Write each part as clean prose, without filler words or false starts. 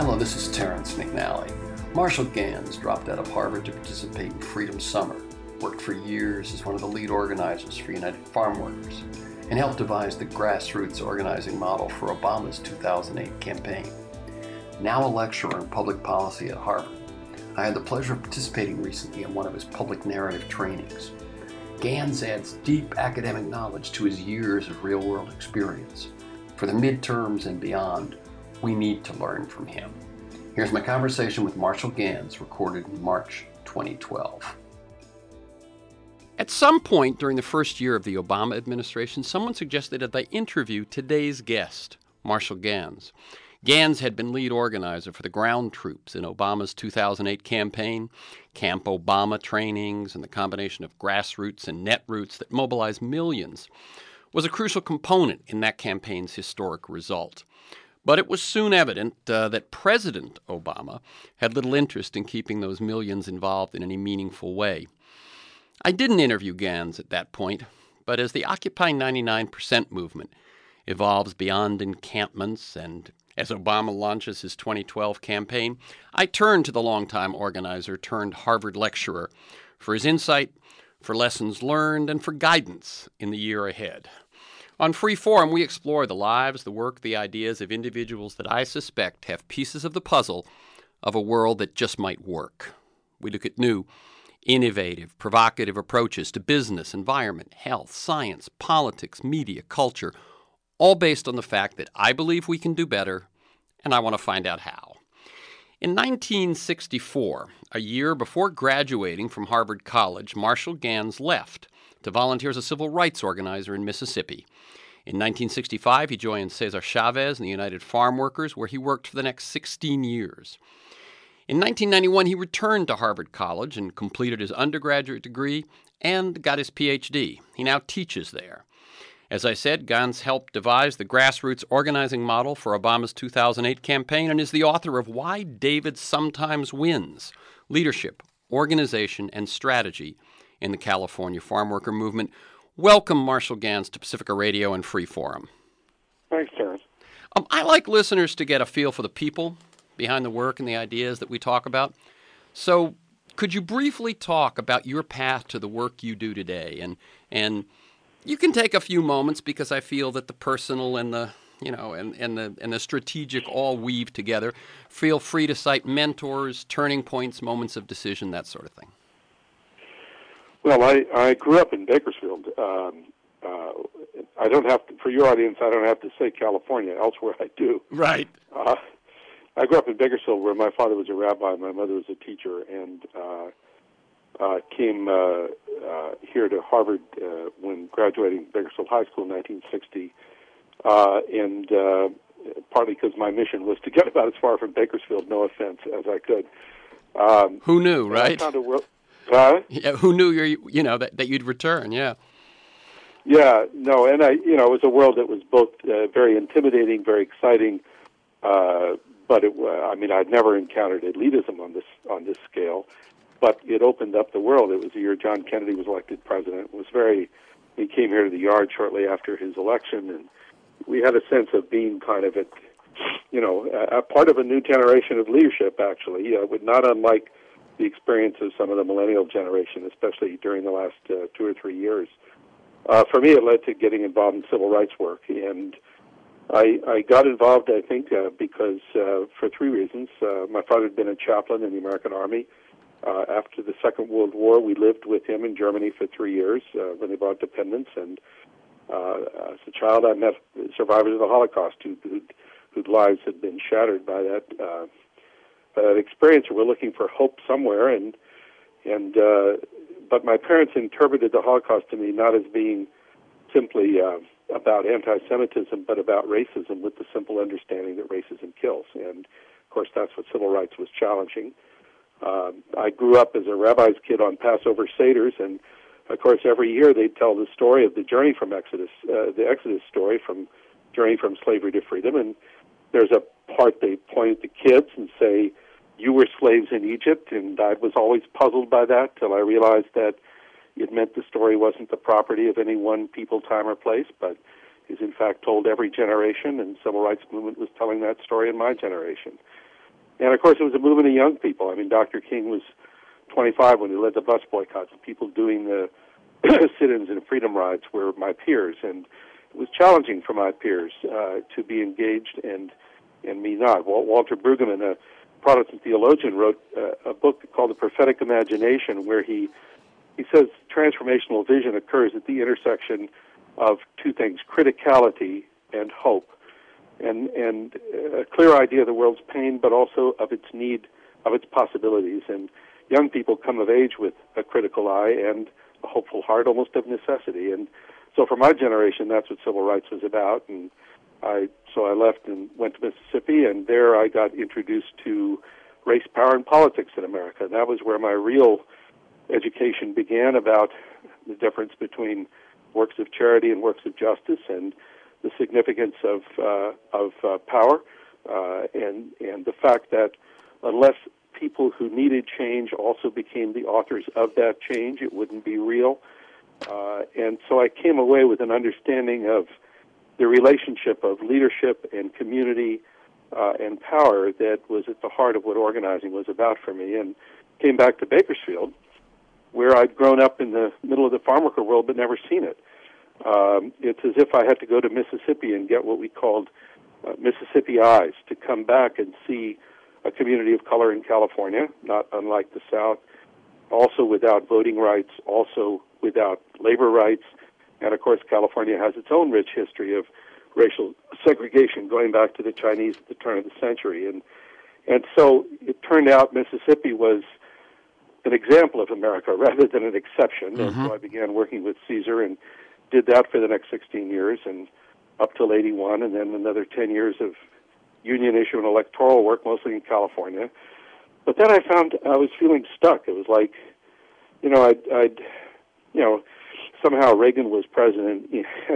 Hello, this is Terrence McNally. Marshall Ganz dropped out of Harvard to participate in Freedom Summer, worked for years as one of the lead organizers for United Farm Workers, and helped devise the grassroots organizing model for Obama's 2008 campaign. Now a lecturer in public policy at Harvard, I had the pleasure of participating recently in one of his public narrative trainings. Ganz adds deep academic knowledge to his years of real-world experience. For the midterms and beyond, we need to learn from him. Here's my conversation with Marshall Ganz, recorded in March 2012. At some point during the first year of the Obama administration, someone suggested that I interview today's guest, Marshall Ganz. Ganz had been lead organizer for the ground troops in Obama's 2008 campaign, Camp Obama trainings, and the combination of grassroots and netroots that mobilized millions was a crucial component in that campaign's historic result. But it was soon evident that President Obama had little interest in keeping those millions involved in any meaningful way. I didn't interview Ganz at that point, but as the Occupy 99% movement evolves beyond encampments and as Obama launches his 2012 campaign, I turned to the longtime organizer turned Harvard lecturer for his insight, for lessons learned, and for guidance in the year ahead. On Freeform, we explore the lives, the work, the ideas of individuals that I suspect have pieces of the puzzle of a world that just might work. We look at new, innovative, provocative approaches to business, environment, health, science, politics, media, culture, all based on the fact that I believe we can do better, and I want to find out how. In 1964, a year before graduating from Harvard College, Marshall Ganz left to volunteer as a civil rights organizer in Mississippi. In 1965, he joined Cesar Chavez and the United Farm Workers, where he worked for the next 16 years. In 1991, he returned to Harvard College and completed his undergraduate degree and got his PhD. He now teaches there. As I said, Ganz helped devise the grassroots organizing model for Obama's 2008 campaign and is the author of Why David Sometimes Wins: Leadership, Organization, and Strategy in the California Farm Worker Movement. Welcome, Marshall Ganz, to Pacifica Radio and Freeforum. Thanks, Terrence. I like listeners to get a feel for the people behind the work and the ideas that we talk about. So could you briefly talk about your path to the work you do today? And you can take a few moments because I feel that the personal and the and the strategic all weave together. Feel free to cite mentors, turning points, moments of decision, that sort of thing. Well, I grew up in Bakersfield. I don't have to, for your audience, I don't have to say California. Elsewhere, I do. Right. I grew up in Bakersfield, where my father was a rabbi, my mother was a teacher, and came here to Harvard when graduating Bakersfield High School in 1960, and partly because my mission was to get about as far from Bakersfield, no offense, as I could. Who knew, right? I found a world. Yeah, who knew that you'd return? Yeah. Yeah, no, and it was a world that was both very intimidating, very exciting, but I'd never encountered elitism on this scale. But it opened up the world. It was the year John Kennedy was elected president. He came here to the Yard shortly after his election, and we had a sense of being kind of a part of a new generation of leadership, actually, not unlike the experience of some of the millennial generation, especially during the last 2 or 3 years. For me, it led to getting involved in civil rights work, and I got involved, I think, because for 3 reasons. My father had been a chaplain in the American Army. After the Second World War, we lived with him in Germany for 3 years when they brought independence. And as a child, I met survivors of the Holocaust whose lives had been shattered by that experience. We're looking for hope somewhere, but my parents interpreted the Holocaust to me not as being simply about anti-Semitism, but about racism, with the simple understanding that racism kills. And of course, that's what civil rights was challenging. I grew up as a rabbi's kid on Passover Seders, and of course every year they tell the story of the journey from Exodus, the Exodus story, from journey from slavery to freedom. And there's a part they point at the kids and say, "You were slaves in Egypt," and I was always puzzled by that till I realized that it meant the story wasn't the property of any one people, time, or place, but is in fact told every generation, and civil rights movement was telling that story in my generation. And, of course, it was a movement of young people. I mean, Dr. King was 25 when he led the bus boycotts. The people doing the sit-ins and freedom rides were my peers, and it was challenging for my peers to be engaged and me not. Walter Brueggemann, a Protestant theologian, wrote a book called The Prophetic Imagination, where he says transformational vision occurs at the intersection of two things, criticality and hope, and a clear idea of the world's pain, but also of its need, of its possibilities. And young people come of age with a critical eye and a hopeful heart, almost of necessity. And so for my generation, that's what civil rights was about. And so I left and went to Mississippi, and there I got introduced to race, power, and politics in America. That was where my real education began about the difference between works of charity and works of justice, and the significance of power, and the fact that unless people who needed change also became the authors of that change, it wouldn't be real. And so I came away with an understanding of the relationship of leadership and community and power that was at the heart of what organizing was about for me, and came back to Bakersfield, where I'd grown up in the middle of the farm worker world but never seen it. It's as if I had to go to Mississippi and get what we called Mississippi eyes, to come back and see a community of color in California, not unlike the South, also without voting rights, also without labor rights, and of course California has its own rich history of racial segregation going back to the Chinese at the turn of the century. And so it turned out Mississippi was an example of America rather than an exception. And so I began working with Caesar and did that for the next 16 years and up till 81, and then another 10 years of union issue and electoral work, mostly in California. But then I found I was feeling stuck. It was like, I'd somehow Reagan was president,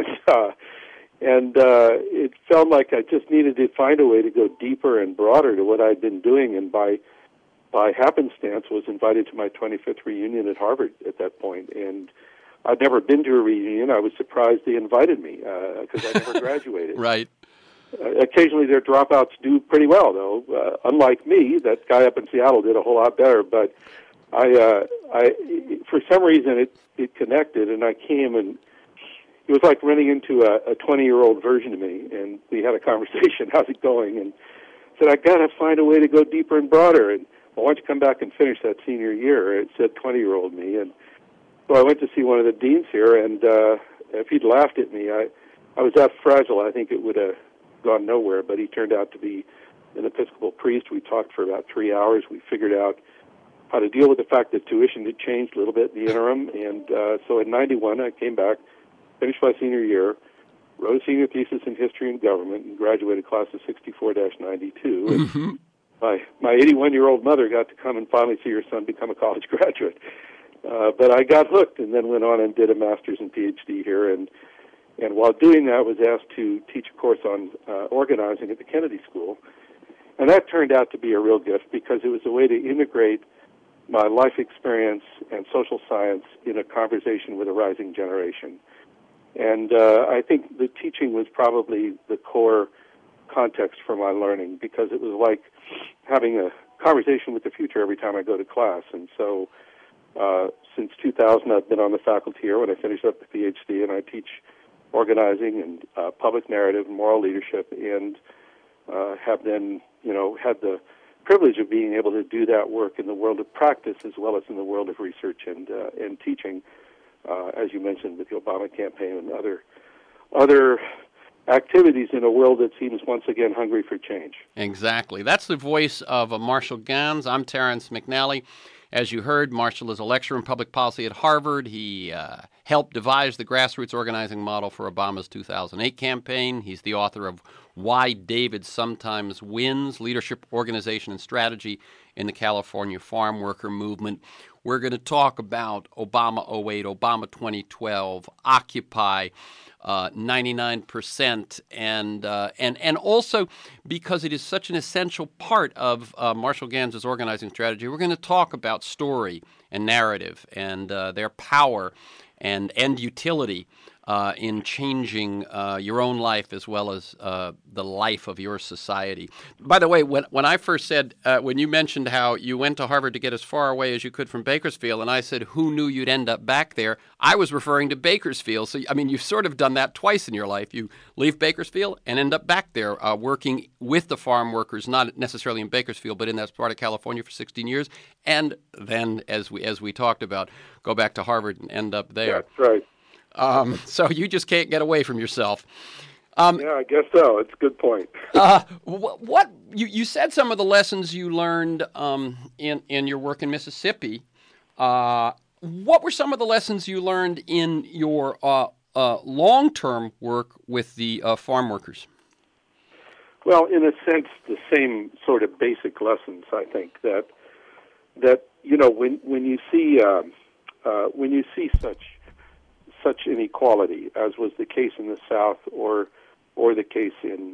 and it felt like I just needed to find a way to go deeper and broader to what I'd been doing, and by happenstance was invited to my 25th reunion at Harvard at that point. And I'd never been to a reunion. I was surprised they invited me because I never graduated. Right. Occasionally their dropouts do pretty well, though. Unlike me, that guy up in Seattle did a whole lot better. But I for some reason, it connected, and I came, and it was like running into a 20-year-old version of me, and we had a conversation. How's it going? And I said, I got to find a way to go deeper and broader. And why don't you come back and finish that senior year? It said 20-year-old me, and so I went to see one of the deans here, and if he'd laughed at me, I was that fragile, I think it would have gone nowhere, but he turned out to be an Episcopal priest. We talked for about 3 hours. We figured out how to deal with the fact that tuition had changed a little bit in the interim, and so in 91 I came back, finished my senior year, wrote a senior thesis in history and government, and graduated class of 64-92. And my 81-year-old mother got to come and finally see her son become a college graduate. But I got hooked and then went on and did a master's and PhD here. And while doing that, I was asked to teach a course on organizing at the Kennedy School. And that turned out to be a real gift because it was a way to integrate my life experience and social science in a conversation with a rising generation. And I think the teaching was probably the core context for my learning, because it was like having a conversation with the future every time I go to class. And so since 2000, I've been on the faculty here when I finished up the PhD, and I teach organizing and public narrative and moral leadership, and have then, had the privilege of being able to do that work in the world of practice as well as in the world of research and teaching, as you mentioned, with the Obama campaign and other activities in a world that seems once again hungry for change. Exactly. That's the voice of Marshall Ganz. I'm Terrence McNally. As you heard, Marshall is a lecturer in public policy at Harvard. He helped devise the grassroots organizing model for Obama's 2008 campaign. He's the author of Why David Sometimes Wins, Leadership, Organization, and Strategy in the California Farm Worker Movement. We're going to talk about Obama 08, Obama 2012, Occupy, 99%, and also because it is such an essential part of Marshall Ganz's organizing strategy, we're going to talk about story and narrative and their power and utility in changing your own life as well as the life of your society. By the way, when I first said, when you mentioned how you went to Harvard to get as far away as you could from Bakersfield, and I said, who knew you'd end up back there, I was referring to Bakersfield. So, I mean, you've sort of done that twice in your life. You leave Bakersfield and end up back there working with the farm workers, not necessarily in Bakersfield, but in that part of California for 16 years. And then, as we talked about, go back to Harvard and end up there. That's right. So you just can't get away from yourself. Yeah, I guess so. It's a good point. What you said some of the lessons you learned in your work in Mississippi. What were some of the lessons you learned in your long-term work with the farm workers? Well, in a sense, the same sort of basic lessons. I think that you know when you see such inequality, as was the case in the South or the case in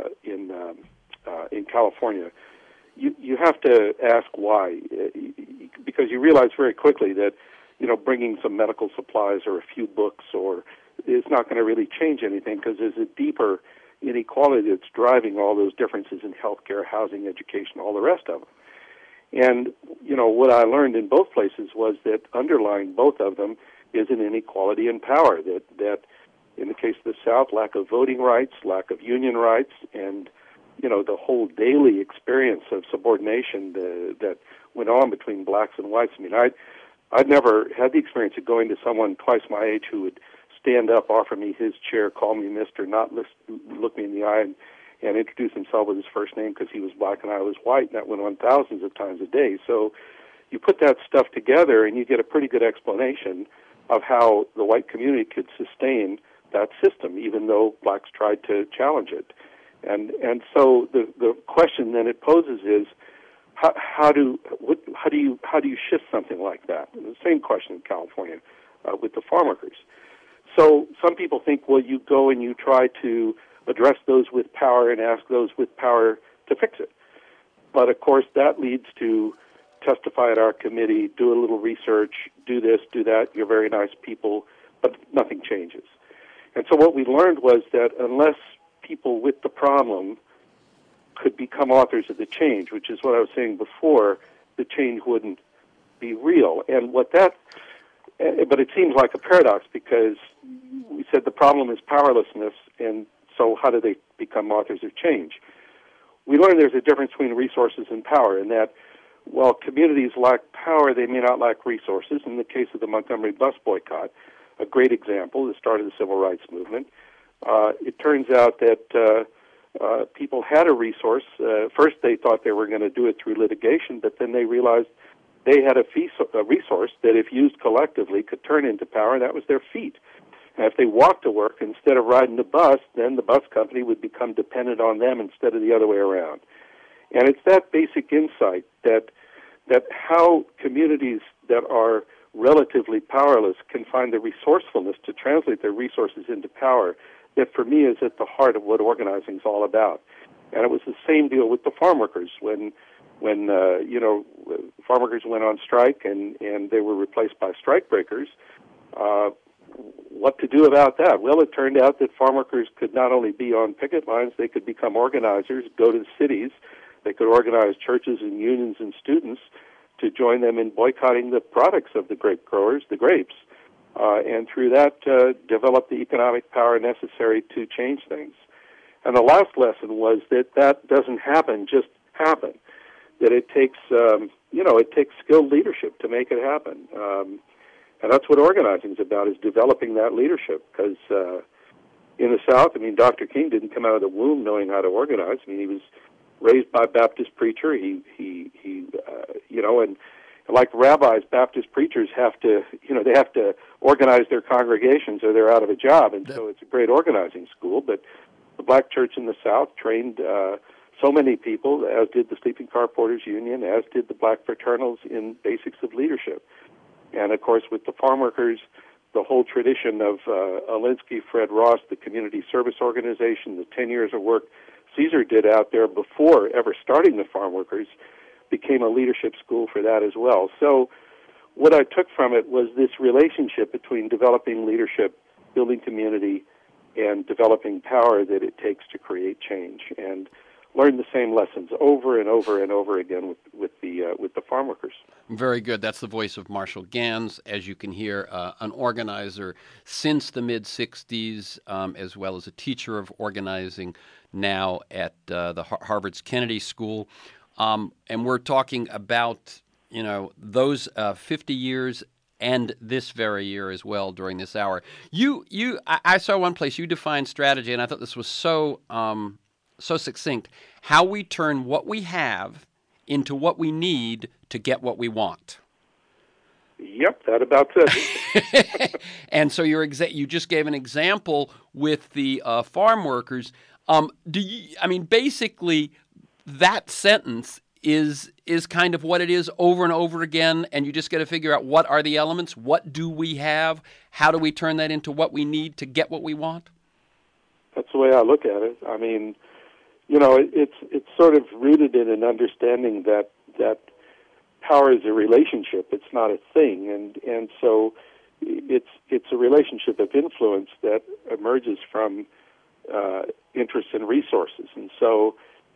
California, you have to ask why, because you realize very quickly that bringing some medical supplies or a few books is not going to really change anything, because there's a deeper inequality that's driving all those differences in healthcare, housing, education, all the rest of them. And what I learned in both places was that underlying both of them is an inequality in power, that in the case of the South, lack of voting rights, lack of union rights, and the whole daily experience of subordination that went on between blacks and whites. I mean, I'd never had the experience of going to someone twice my age who would stand up, offer me his chair, call me mister, not look me in the eye, and introduce himself with his first name because he was black and I was white, and that went on thousands of times a day. So you put that stuff together and you get a pretty good explanation of how the white community could sustain that system, even though blacks tried to challenge it. And so the question then it poses is, how do you shift something like that? And the same question in California with the farm workers. So some people think, well, you go and you try to address those with power and ask those with power to fix it. But of course that leads to testify at our committee, do a little research, do this, do that, you're very nice people, but nothing changes. And so what we learned was that unless people with the problem could become authors of the change, which is what I was saying before, the change wouldn't be real. But it seems like a paradox, because we said the problem is powerlessness, and so how do they become authors of change? We learned there's a difference between resources and power, and that while communities lack power, they may not lack resources. In the case of the Montgomery bus boycott, a great example, the start of the civil rights movement, it turns out that people had a resource. First they thought they were going to do it through litigation, but then they realized they had a resource that, if used collectively, could turn into power, and that was their feet. And if they walked to work instead of riding the bus, then the bus company would become dependent on them instead of the other way around. And it's that basic insight that how communities that are relatively powerless can find the resourcefulness to translate their resources into power that, for me, is at the heart of what organizing is all about. And it was the same deal with the farm workers when farm workers went on strike and they were replaced by strikebreakers. What to do about that? Well, it turned out that farm workers could not only be on picket lines, they could become organizers, go to the cities. They could organize churches and unions and students to join them in boycotting the products of the grape growers, the grapes, and through that develop the economic power necessary to change things. And the last lesson was that doesn't just happen. That it takes skilled leadership to make it happen. And that's what organizing is about, is developing that leadership. Because in the South, I mean, Dr. King didn't come out of the womb knowing how to organize. I mean, he was raised by a Baptist preacher. And like rabbis, Baptist preachers have to organize their congregations or they're out of a job. And so it's a great organizing school. But the black church in the South trained so many people, as did the Sleeping Car Porters Union, as did the black fraternals, in basics of leadership. And, of course, with the farm workers, the whole tradition of Alinsky, Fred Ross, the community service organization, the 10 years of work Caesar did out there before ever starting the farm workers, became a leadership school for that as well. So what I took from it was this relationship between developing leadership building community, and developing power that it takes to create change. And learn the same lessons over and over and over again with the farm workers. Very good. That's the voice of Marshall Ganz, as you can hear, an organizer since the mid-'60s, as well as a teacher of organizing now at the Harvard's Kennedy School. And we're talking about, those 50 years and this very year as well during this hour. I saw one place you defined strategy, and I thought this was so succinct, how we turn what we have into what we need to get what we want. Yep, that about it. And so you just gave an example with the farm workers. Basically, that sentence is kind of what it is over and over again, and you just got to figure out what are the elements, what do we have, how do we turn that into what we need to get what we want? That's the way I look at it. I mean, it's sort of rooted in an understanding that power is a relationship. It's not a thing, and so it's a relationship of influence that emerges from interests and resources. And so,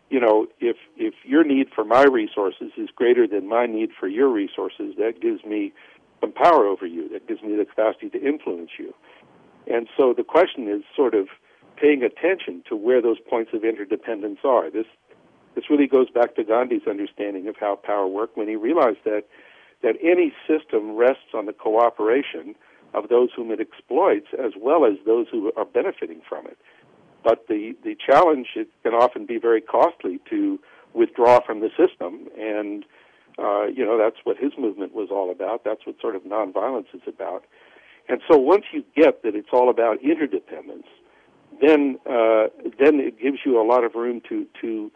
if your need for my resources is greater than my need for your resources, that gives me some power over you. That gives me the capacity to influence you. And so the question is sort of paying attention to where those points of interdependence are. This really goes back to Gandhi's understanding of how power worked when he realized that any system rests on the cooperation of those whom it exploits as well as those who are benefiting from it. But the challenge, it can often be very costly to withdraw from the system, and that's what his movement was all about. That's what sort of nonviolence is about. And so once you get that it's all about interdependence, then it gives you a lot of room to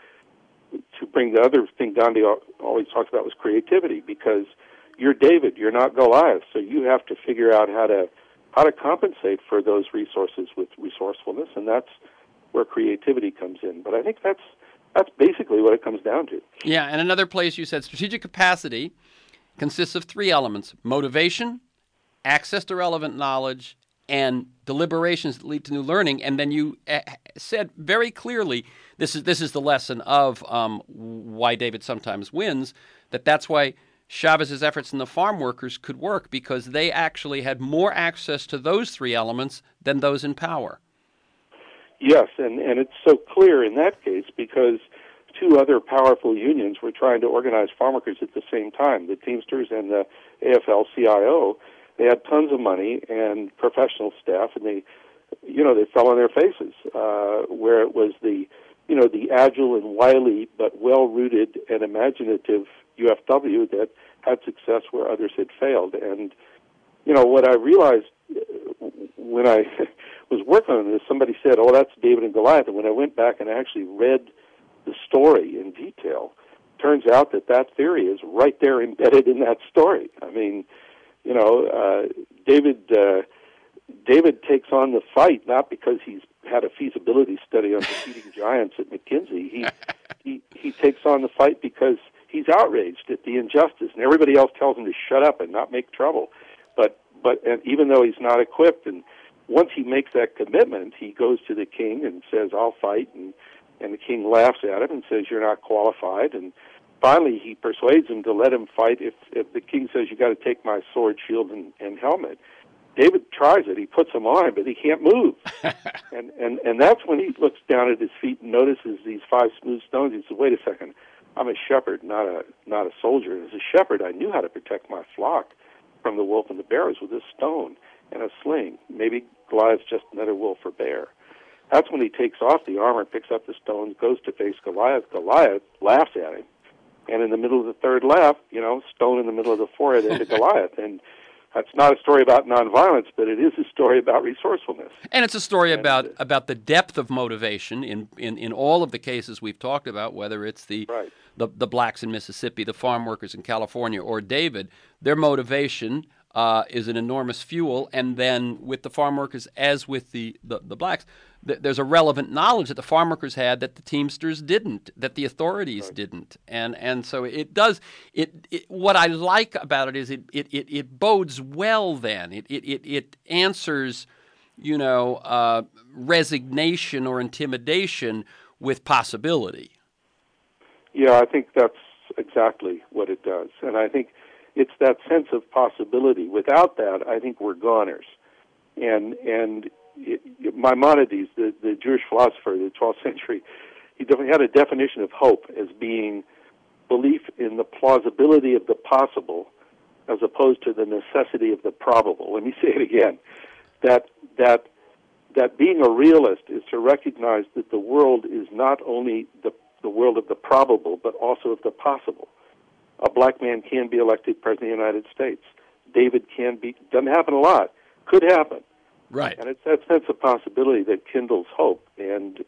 bring the other thing Gandhi always talks about was creativity, because you're David, you're not Goliath, so you have to figure out how to compensate for those resources with resourcefulness, and that's where creativity comes in. But I think that's basically what it comes down to. Yeah, and another place you said strategic capacity consists of three elements: motivation, access to relevant knowledge, and deliberations that lead to new learning. And then you said very clearly, this is the lesson of why David sometimes wins, that's why Chavez's efforts in the farm workers could work, because they actually had more access to those three elements than those in power. Yes, and it's so clear in that case because two other powerful unions were trying to organize farm workers at the same time, the Teamsters and the AFL-CIO. They had tons of money and professional staff, and they fell on their faces, where it was the agile and wily but well-rooted and imaginative UFW that had success where others had failed. And, what I realized when I was working on this, somebody said, oh, that's David and Goliath. And when I went back and actually read the story in detail, turns out that theory is right there embedded in that story. I mean, David takes on the fight not because he's had a feasibility study on defeating giants at McKinsey. He takes on the fight because he's outraged at the injustice, and everybody else tells him to shut up and not make trouble. But even though he's not equipped, and once he makes that commitment, he goes to the king and says, "I'll fight," and the king laughs at him and says, "You're not qualified." And finally, he persuades him to let him fight if the king says, "You got to take my sword, shield, and helmet." David tries it. He puts them on, but he can't move. and that's when he looks down at his feet and notices these 5 smooth stones. He says, "Wait a second, I'm a shepherd, not a soldier. And as a shepherd, I knew how to protect my flock from the wolf and the bears with a stone and a sling. Maybe Goliath's just another wolf or bear." That's when he takes off the armor, picks up the stones, goes to face Goliath. Goliath laughs at him. And in the middle of the third laugh, stone in the middle of the forehead into Goliath. And that's not a story about nonviolence, but it is a story about resourcefulness. And it's a story about the depth of motivation in all of the cases we've talked about, whether it's the blacks in Mississippi, the farm workers in California, or David. Their motivation is an enormous fuel. And then with the farm workers, as with the blacks, there's a relevant knowledge that the farm workers had that the Teamsters didn't, that the authorities didn't. And so it does. What I like about it is it bodes well then. It answers resignation or intimidation with possibility. Yeah, I think that's exactly what it does. And I think it's that sense of possibility. Without that, I think we're goners. And Maimonides, the Jewish philosopher of the 12th century, he definitely had a definition of hope as being belief in the plausibility of the possible as opposed to the necessity of the probable. Let me say it again. That being a realist is to recognize that the world is not only the world of the probable, but also of the possible. A black man can be elected president of the United States. David can be, doesn't happen a lot, could happen. Right. And it's that sense of possibility that kindles hope and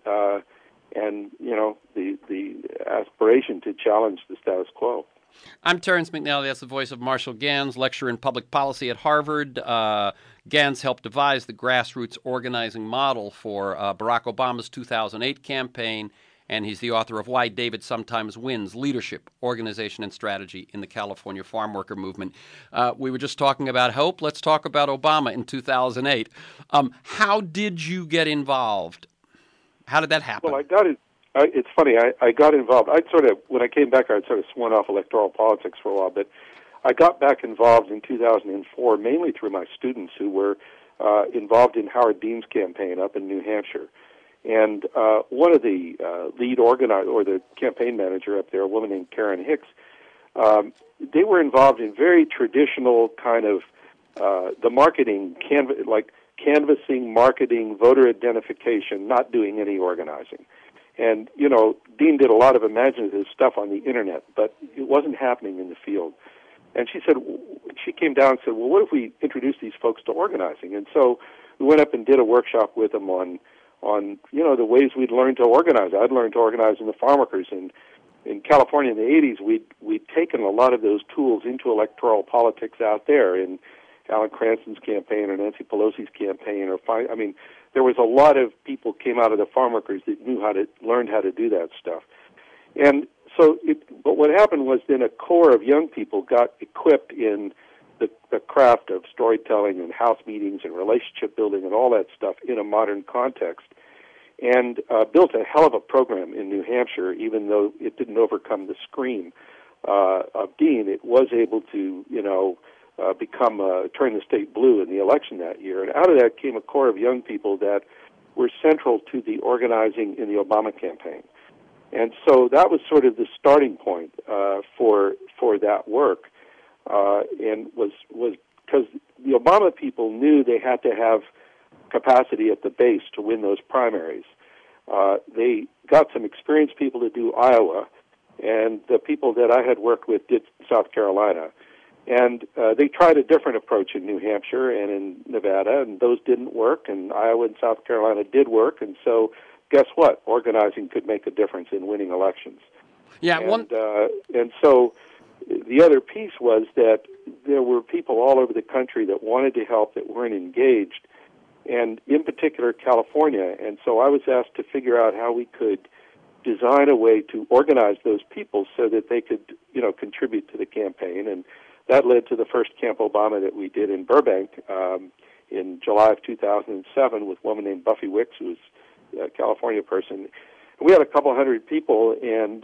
the aspiration to challenge the status quo. I'm Terrence McNally. That's the voice of Marshall Ganz, lecturer in public policy at Harvard. Ganz helped devise the grassroots organizing model for Barack Obama's 2008 campaign, and he's the author of Why David Sometimes Wins, Leadership, Organization, and Strategy in the California Farm Worker Movement. We were just talking about hope. Let's talk about Obama in 2008. How did you get involved? How did that happen? Well, I got it. It's funny. I got involved. When I came back, I'd sort of sworn off electoral politics for a while, but I got back involved in 2004, mainly through my students who were involved in Howard Dean's campaign up in New Hampshire. And one of the lead organizer, or the campaign manager up there, a woman named Karen Hicks, they were involved in very traditional kind of the marketing, canvassing, marketing, voter identification, not doing any organizing. And, Dean did a lot of imaginative stuff on the Internet, but it wasn't happening in the field. And she came down and said, well, what if we introduce these folks to organizing? And so we went up and did a workshop with them on the ways we'd learned to organize. I'd learned to organize in the farm workers. And in California in the 80s, we'd taken a lot of those tools into electoral politics out there in Alan Cranston's campaign or Nancy Pelosi's campaign. There was a lot of people came out of the farm workers that learned how to do that stuff. And but what happened was then a core of young people got equipped in the craft of storytelling and house meetings and relationship building and all that stuff in a modern context, and built a hell of a program in New Hampshire. Even though it didn't overcome the scream of Dean, it was able to, turn the state blue in the election that year. And out of that came a core of young people that were central to the organizing in the Obama campaign. And so that was sort of the starting point for that work, and was because the Obama people knew they had to have capacity at the base to win those primaries. They got some experienced people to do Iowa, and the people that I had worked with did South Carolina. And they tried a different approach in New Hampshire and in Nevada, and those didn't work, and Iowa and South Carolina did work, and so guess what? Organizing could make a difference in winning elections. Yeah, and so the other piece was that there were people all over the country that wanted to help that weren't engaged, and in particular California. And so I was asked to figure out how we could design a way to organize those people so that they could, contribute to the campaign. And that led to the first Camp Obama that we did in Burbank in July of 2007 with a woman named Buffy Wicks, who was a California person. We had a couple hundred people and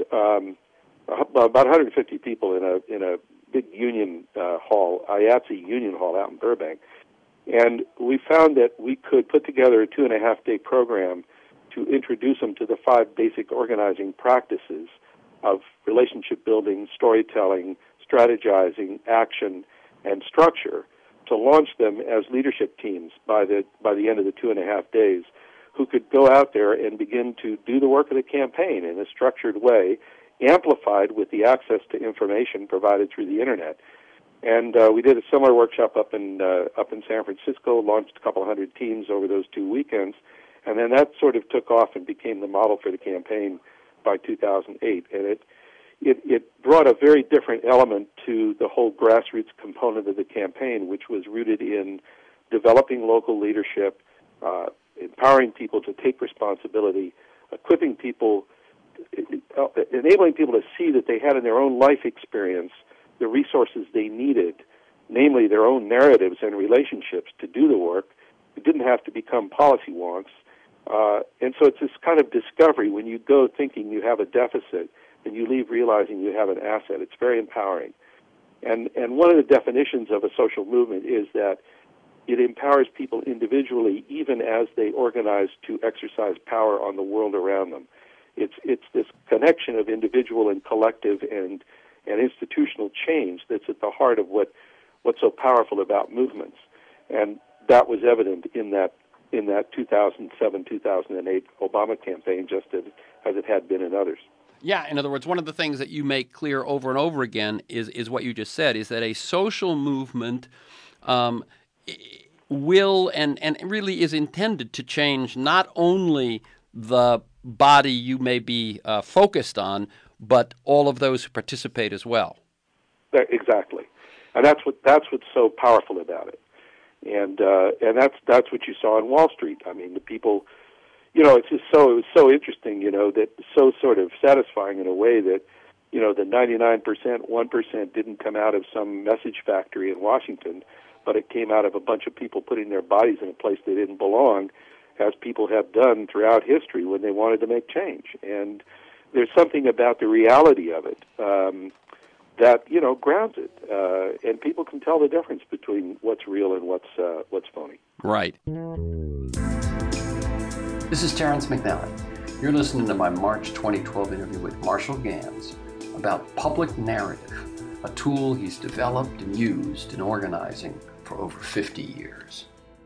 about 150 people in a big union hall, IATSE Union Hall out in Burbank. And we found that we could put together a 2.5-day program to introduce them to the 5 basic organizing practices of relationship building, storytelling, strategizing, action, and structure, to launch them as leadership teams by the end of the 2.5 days, who could go out there and begin to do the work of the campaign in a structured way, amplified with the access to information provided through the Internet. And we did a similar workshop up in San Francisco, launched a couple hundred teams over those 2 weekends, and then that sort of took off and became the model for the campaign by 2008. And it brought a very different element to the whole grassroots component of the campaign, which was rooted in developing local leadership, empowering people to take responsibility, equipping people, enabling people to see that they had in their own life experience the resources they needed, namely their own narratives and relationships to do the work, It didn't have to become policy wonks. And so it's this kind of discovery when you go thinking you have a deficit and you leave realizing you have an asset. It's very empowering. And one of the definitions of a social movement is that it empowers people individually even as they organize to exercise power on the world around them. It's this connection of individual and collective and institutional change that's at the heart of what's so powerful about movements. And that was evident in that 2007-2008 Obama campaign, just as it had been in others. Yeah, in other words, one of the things that you make clear over and over again is what you just said, is that a social movement will and really is intended to change not only the body you may be focused on, but all of those who participate as well. Exactly, and that's what's so powerful about it, and that's what you saw in Wall Street. I mean, the people, it was so interesting, that so sort of satisfying in a way that, the 99%, 1% didn't come out of some message factory in Washington, but it came out of a bunch of people putting their bodies in a place they didn't belong, as people have done throughout history when they wanted to make change. And there's something about the reality of it that grounds it, and people can tell the difference between what's real and what's phony. Right. This is Terrence McNally. You're listening to my March 2012 interview with Marshall Ganz about public narrative, a tool he's developed and used in organizing for over 50 years.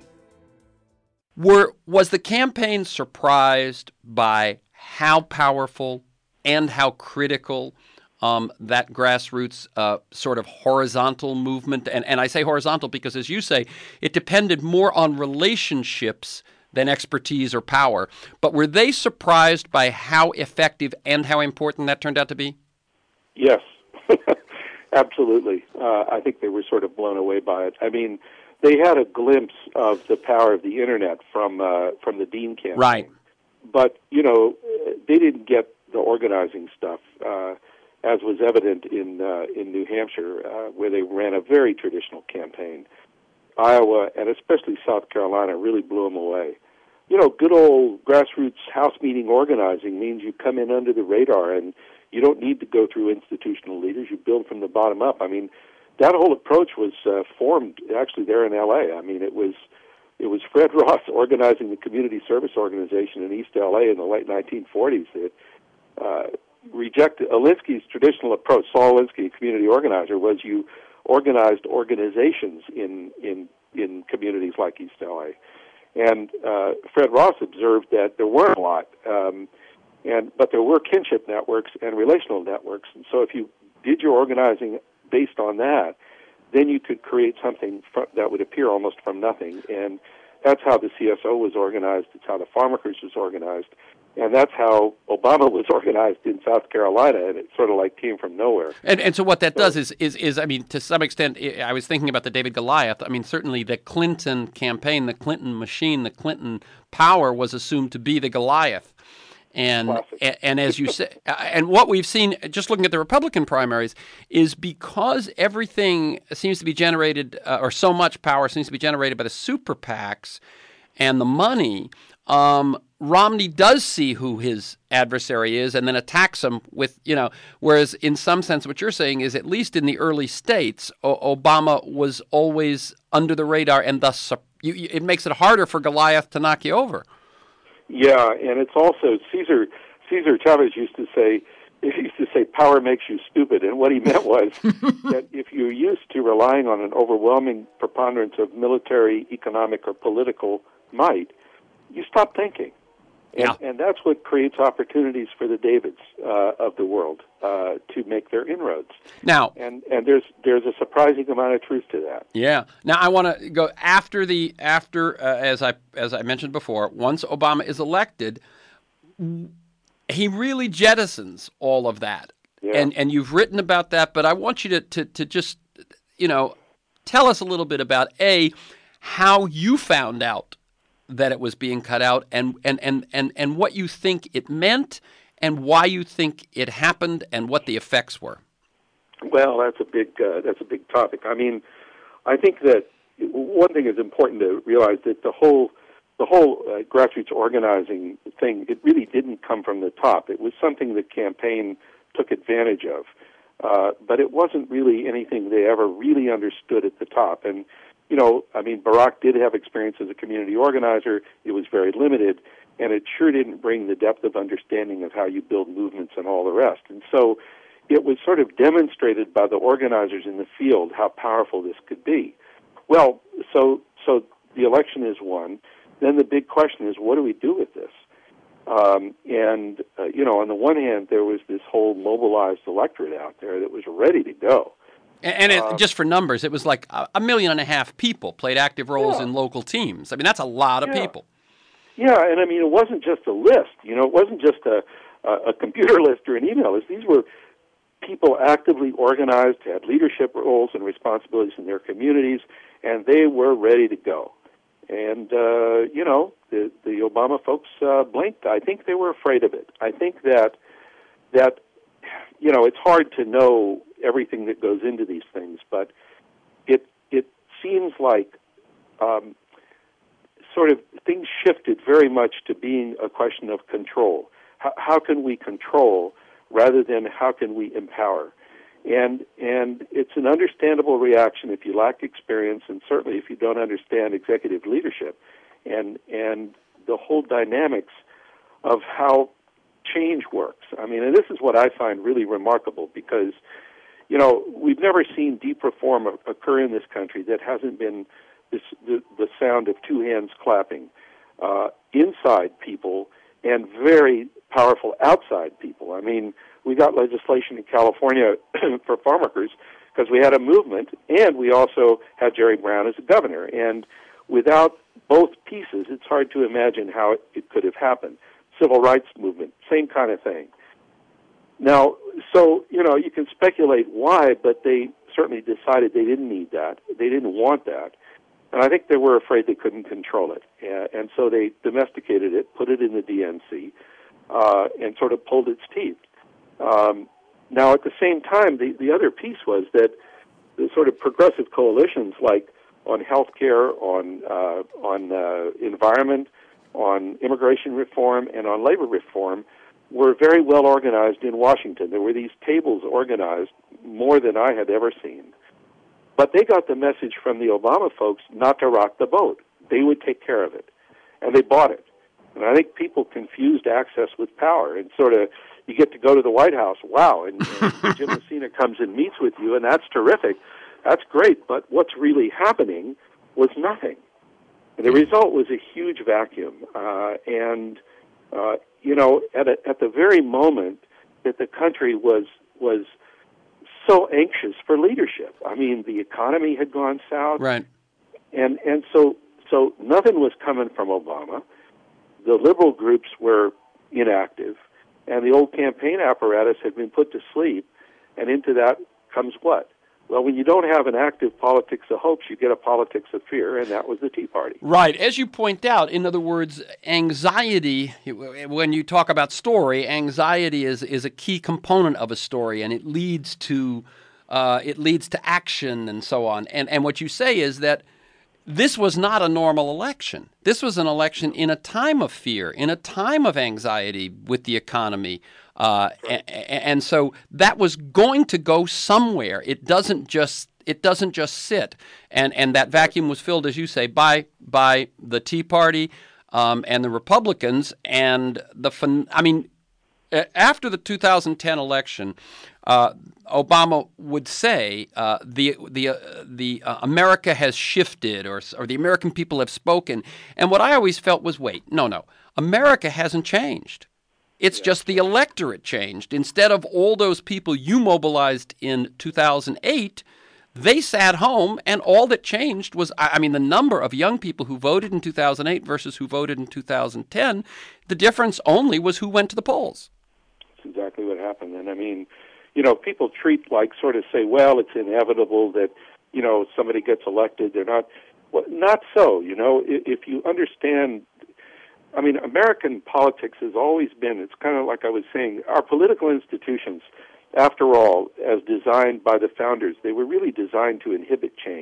Was the campaign surprised by how powerful and how critical that grassroots sort of horizontal movement, and I say horizontal because, as you say, it depended more on relationships than expertise or power. But were they surprised by how effective and how important that turned out to be? Yes, absolutely. I think they were sort of blown away by it. I mean, they had a glimpse of the power of the internet from the Dean campaign. Right. But, they didn't get the organizing stuff, as was evident in New Hampshire, where they ran a very traditional campaign. Iowa, and especially South Carolina, really blew them away. Good old grassroots house meeting organizing means you come in under the radar, and you don't need to go through institutional leaders. You build from the bottom up. I mean, that whole approach was formed actually there in L.A. I mean, it was Fred Ross organizing the Community Service Organization in East L.A. in the late 1940s that rejected Alinsky's traditional approach. Saul Alinsky, a community organizer, was you organized organizations in communities like East L.A. And Fred Ross observed that there weren't a lot, but there were kinship networks and relational networks. And so if you did your organizing based on that, then you could create something that would appear almost from nothing. And that's how the CSO was organized. It's how the Farmworkers was organized. And that's how Obama was organized in South Carolina, and it sort of like came from nowhere. And so what that does is, I mean, to some extent, I was thinking about the David Goliath. I mean, certainly the Clinton campaign, the Clinton machine, the Clinton power was assumed to be the Goliath. And as you say, and what we've seen, just looking at the Republican primaries, is because everything seems to be generated, or so much power seems to be generated by the super PACs and the money, Romney does see who his adversary is and then attacks him with, whereas in some sense what you're saying is, at least in the early states, Obama was always under the radar, and thus it makes it harder for Goliath to knock you over. Yeah, and it's also Cesar Chavez used to say power makes you stupid, and what he meant was that if you're used to relying on an overwhelming preponderance of military, economic, or political might, you stop thinking. And that's what creates opportunities for the Davids of the world to make their inroads. Now, and there's a surprising amount of truth to that. Yeah. Now I want to go after as I mentioned before. Once Obama is elected, he really jettisons all of that. Yeah. And you've written about that, but I want you to just tell us a little bit about how you found out that it was being cut out, and what you think it meant, and why you think it happened, and what the effects were. Well, that's a big topic. I mean, I think that one thing is important to realize that the whole grassroots organizing thing, it really didn't come from the top. It was something the campaign took advantage of. But it wasn't really anything they ever really understood at the top. And, Barack did have experience as a community organizer. It was very limited, and it sure didn't bring the depth of understanding of how you build movements and all the rest. And so it was sort of demonstrated by the organizers in the field how powerful this could be. Well, so the election is won. Then the big question is, what do we do with this? On the one hand, there was this whole mobilized electorate out there that was ready to go. And just for numbers, it was like 1.5 million people played active roles in local teams. I mean, that's a lot of people. Yeah, and it wasn't just a list. It wasn't just a computer list or an email list. These were people actively organized, had leadership roles and responsibilities in their communities, and they were ready to go. And, the Obama folks blinked. I think they were afraid of it. I think that it's hard to know everything that goes into these things, but it seems like sort of things shifted very much to being a question of control. How can we control rather than how can we empower? And it's an understandable reaction if you lack experience, and certainly if you don't understand executive leadership and the whole dynamics of how change works. And this is what I find really remarkable because, we've never seen deep reform occur in this country that hasn't been the sound of two hands clapping inside people and very powerful outside people. We got legislation in California for farm workers because we had a movement, and we also had Jerry Brown as a governor. And without both pieces, it's hard to imagine how it could have happened. Civil rights movement, same kind of thing. Now, so, you can speculate why, but they certainly decided they didn't need that. They didn't want that. And I think they were afraid they couldn't control it. And so they domesticated it, put it in the DNC, and sort of pulled its teeth. Now, at the same time, the other piece was that the sort of progressive coalitions, like on health care, on environment, on immigration reform, and on labor reform, were very well organized in Washington. There were these tables organized more than I had ever seen. But they got the message from the Obama folks not to rock the boat. They would take care of it. And they bought it. And I think people confused access with power and sort of, you get to go to the White House, wow, and Jim Messina comes and meets with you, and that's terrific. That's great, but what's really happening was nothing. And the result was a huge vacuum. At the very moment that the country was so anxious for leadership. The economy had gone south. Right. And so nothing was coming from Obama. The liberal groups were inactive, and the old campaign apparatus had been put to sleep, and into that comes what? Well, when you don't have an active politics of hopes, you get a politics of fear, and that was the Tea Party. Right. As you point out, in other words, anxiety, when you talk about story, anxiety is a key component of a story, and it leads to action and so on. And what you say is that this was not a normal election. This was an election in a time of fear, in a time of anxiety with the economy. And so that was going to go somewhere. It doesn't just sit. And that vacuum was filled, as you say, by the Tea Party and the Republicans. And after the 2010 election, Obama would say the America has shifted, or the American people have spoken. And what I always felt was, wait, no, America hasn't changed. It's just the electorate changed. Instead of all those people you mobilized in 2008, they sat home, and all that changed was, the number of young people who voted in 2008 versus who voted in 2010, the difference only was who went to the polls. That's exactly what happened. And people treat sort of say, well, it's inevitable that, somebody gets elected. They're not, well, not so, if you understand, American politics has always been, it's kind of like I was saying, our political institutions, after all, as designed by the founders, they were really designed to inhibit change.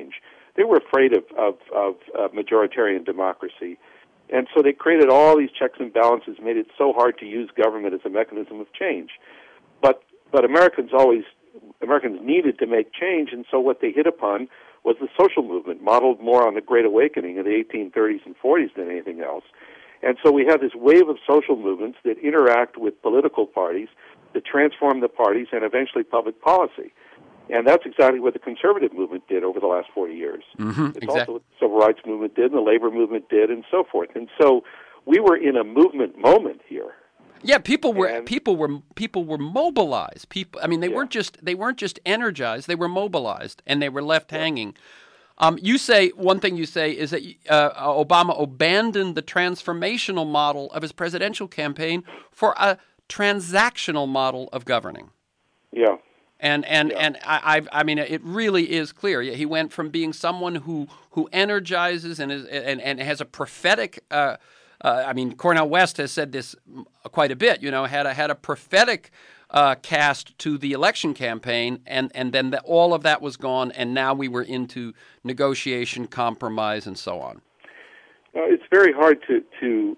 They were afraid of majoritarian democracy. And so they created all these checks and balances, made it so hard to use government as a mechanism of change. But Americans needed to make change, and so what they hit upon was the social movement, modeled more on the Great Awakening of the 1830s and 40s than anything else. And so we have this wave of social movements that interact with political parties, that transform the parties, and eventually public policy. And that's exactly what the conservative movement did over the last 40 years. Mm-hmm, it's also what the civil rights movement did, and the labor movement did, and so forth. And so we were in a movement moment here. Yeah, people were mobilized. People, I mean, they weren't just energized; they were mobilized, and they were left hanging. You say one thing. You say is that Obama abandoned the transformational model of his presidential campaign for a transactional model of governing. Yeah. And I mean, it really is clear. He went from being someone who energizes and has a prophetic. I mean, Cornel West has said this quite a bit. Had a prophetic cast to the election campaign, and then all of that was gone, and now we were into negotiation, compromise, and so on. It's very hard to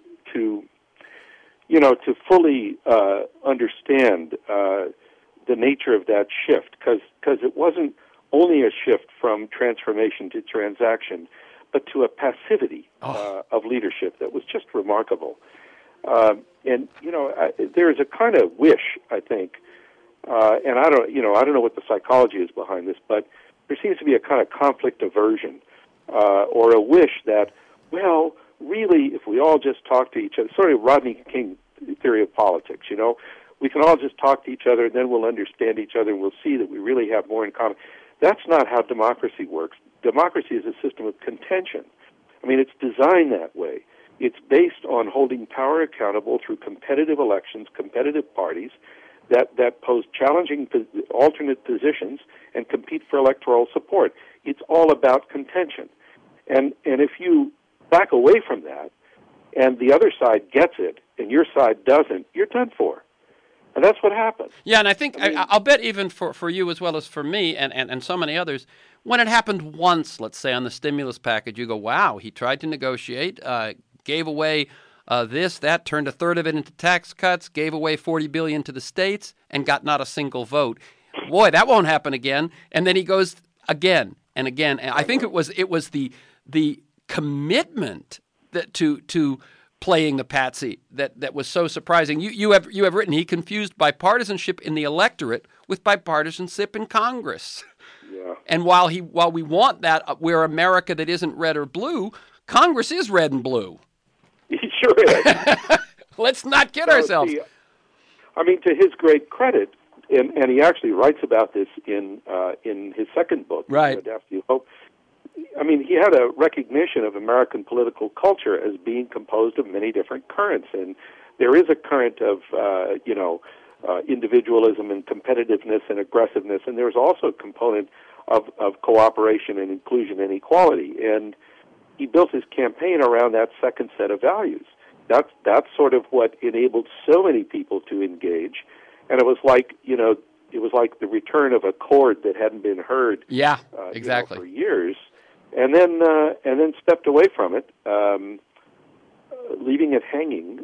fully understand the nature of that shift, because it wasn't only a shift from transformation to transaction, but to a passivity of leadership that was just remarkable. And there is a kind of wish, I think, and I don't know what the psychology is behind this, but there seems to be a kind of conflict aversion or a wish that, well, really, if we all just talk to each other, sort of Rodney King theory of politics, we can all just talk to each other, and then we'll understand each other, and we'll see that we really have more in common. That's not how democracy works. Democracy is a system of contention. I mean, it's designed that way. It's based on holding power accountable through competitive elections, competitive parties that pose challenging alternate positions and compete for electoral support. It's all about contention. And if you back away from that, and the other side gets it, and your side doesn't, you're done for. And that's what happens. Yeah, and I think, I'll bet even for you as well as for me and so many others, when it happened once, let's say on the stimulus package, you go, wow, he tried to negotiate, gave away this, that, turned a third of it into tax cuts, gave away $40 billion to the states, and got not a single vote. Boy, that won't happen again. And then he goes again and again. And I think it was the commitment to playing the patsy that was so surprising. You have written he confused bipartisanship in the electorate with bipartisanship in Congress. Yeah. And while we want that, we're America that isn't red or blue, Congress is red and blue. He sure is. Let's not kid ourselves. I mean, to his great credit, and he actually writes about this in his second book, right? Adapt to Hope. I mean, he had a recognition of American political culture as being composed of many different currents, and there is a current of individualism and competitiveness and aggressiveness, and there's also a component of cooperation and inclusion and equality. And he built his campaign around that second set of values. That's sort of what enabled so many people to engage, and it was like the return of a chord that hadn't been heard. Yeah, exactly. For years. And then stepped away from it, leaving it hanging.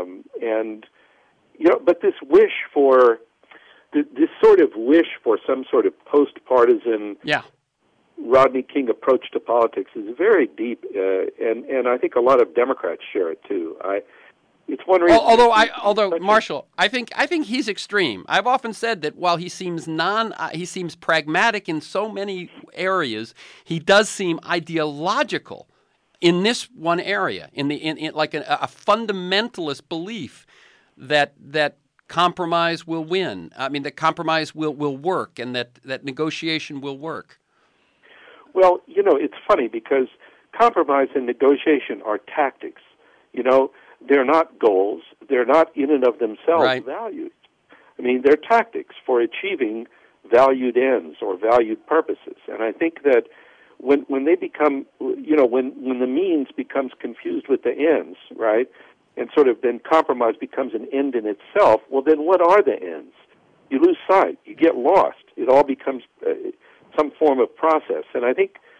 But this wish for this sort of wish for some sort of post-partisan Rodney King approach to politics is very deep, and I think a lot of Democrats share it too. It's one reason. Although Marshall, I think he's extreme. I've often said that while he seems pragmatic in so many areas, he does seem ideological in this one area, in like a fundamentalist belief that compromise will win. I mean, that compromise will work, and that negotiation will work. Well, it's funny because compromise and negotiation are tactics. They're not goals. They're not in and of themselves values. I mean, they're tactics for achieving valued ends or valued purposes. And I think that when they become, when the means becomes confused with the ends, right, and sort of then compromise becomes an end in itself, well, then what are the ends? You lose sight. You get lost. It all becomes some form of process. And I think,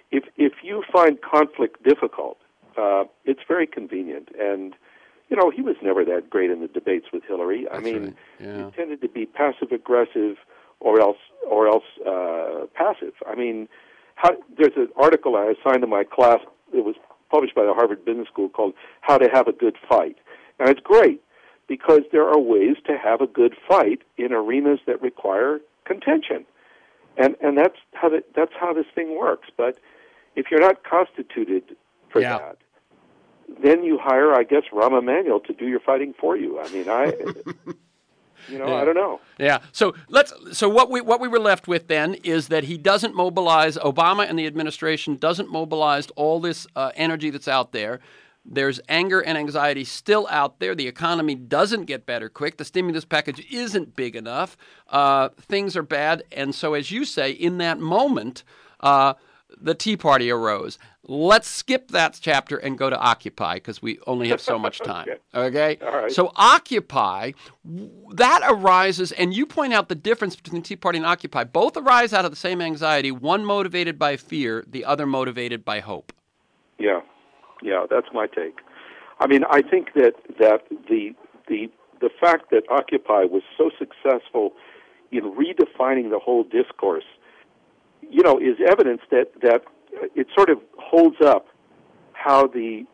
if you find conflict difficult, it's very convenient. And he was never that great in the debates with Hillary. That's I mean, right. Yeah. he tended to be passive aggressive or else passive. I mean, there's an article I assigned to my class. It was published by the Harvard Business School called "How to Have a Good Fight," and it's great because there are ways to have a good fight in arenas that require contention, and that's how this thing works. But if you're not constituted for that, then you hire, I guess, Rahm Emanuel to do your fighting for you. I mean, I don't know. Yeah. So what we were left with then is that he doesn't mobilize, Obama and the administration doesn't mobilize all this energy that's out there. There's anger and anxiety still out there. The economy doesn't get better quick. The stimulus package isn't big enough. Things are bad. And so, as you say, in that moment, the Tea Party arose. Let's skip that chapter and go to Occupy because we only have so much time. Okay? All right. So Occupy, that arises, and you point out the difference between the Tea Party and Occupy. Both arise out of the same anxiety, one motivated by fear, the other motivated by hope. Yeah, that's my take. I mean, I think that the fact that Occupy was so successful in redefining the whole discourse, is evidence that it sort of holds up how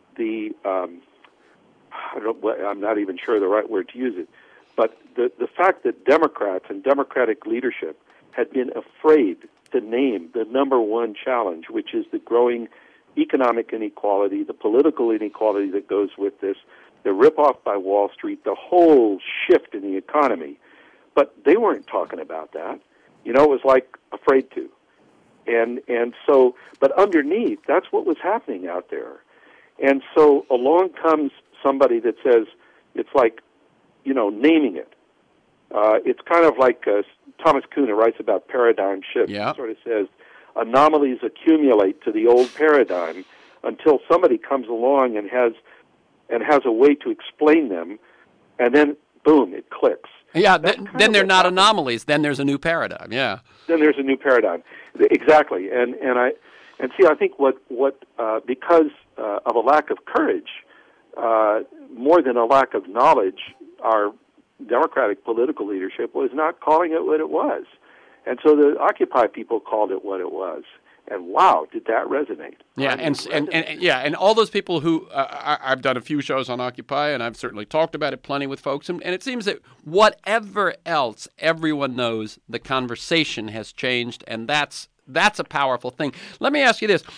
I'm not even sure the right word to use it, but the fact that Democrats and Democratic leadership had been afraid to name the number one challenge, which is the growing economic inequality, the political inequality that goes with this, the ripoff by Wall Street, the whole shift in the economy. But they weren't talking about that. It was like afraid to. And so, but underneath, that's what was happening out there. And so along comes somebody that says, it's like, naming it. It's kind of like Thomas Kuhn, who writes about paradigm shifts. Yeah. He sort of says, anomalies accumulate to the old paradigm until somebody comes along and has a way to explain them, and then, boom, it clicks. Yeah, then they're not anomalies. Then there's a new paradigm. Yeah. Then there's a new paradigm. Exactly. And see, I think what because of a lack of courage, more than a lack of knowledge, our Democratic political leadership was not calling it what it was. And so the Occupy people called it what it was. And wow, did that resonate? Yeah, and all those people who I've done a few shows on Occupy, and I've certainly talked about it plenty with folks, and it seems that whatever else everyone knows, the conversation has changed, and that's a powerful thing. Let me ask you this.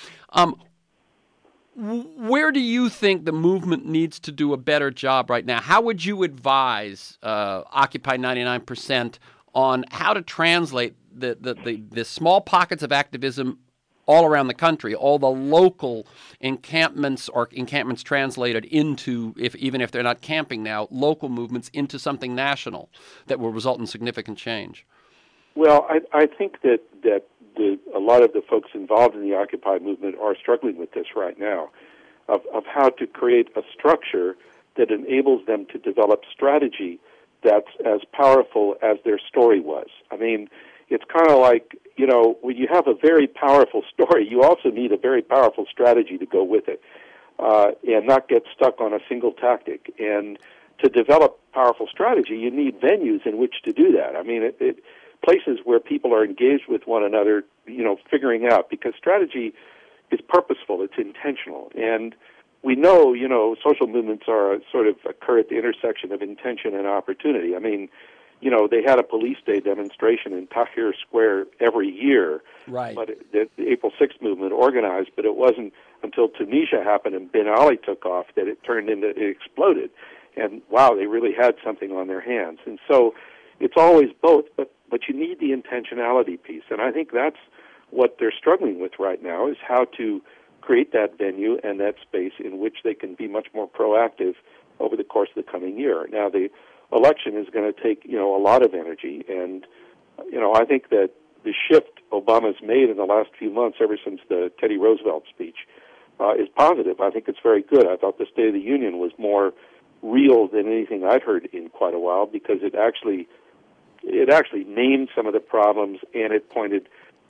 Where do you think the movement needs to do a better job right now? How would you advise Occupy 99% on how to translate the small pockets of activism all around the country, all the local encampments or encampments translated into, even if they're not camping now, local movements into something national that will result in significant change? Well, I think that a lot of the folks involved in the Occupy movement are struggling with this right now, of how to create a structure that enables them to develop strategy that's as powerful as their story was. I mean, it's kind of like, when you have a very powerful story, you also need a very powerful strategy to go with it, and not get stuck on a single tactic. And to develop powerful strategy, you need venues in which to do that. I mean, places where people are engaged with one another, figuring out, because strategy is purposeful, it's intentional. And we know, social movements occur at the intersection of intention and opportunity. I mean, they had a Police Day demonstration in Tahrir Square every year. Right. But the April 6th movement organized, but it wasn't until Tunisia happened and Ben Ali took off that it exploded. And wow, they really had something on their hands. And so it's always both, but you need the intentionality piece. And I think that's what they're struggling with right now, is how to create that venue and that space in which they can be much more proactive over the course of the coming year. Now, the election is going to take, a lot of energy, and, I think that the shift Obama's made in the last few months, ever since the Teddy Roosevelt speech, is positive. I think it's very good. I thought the State of the Union was more real than anything I'd heard in quite a while, because it actually named some of the problems, and it pointed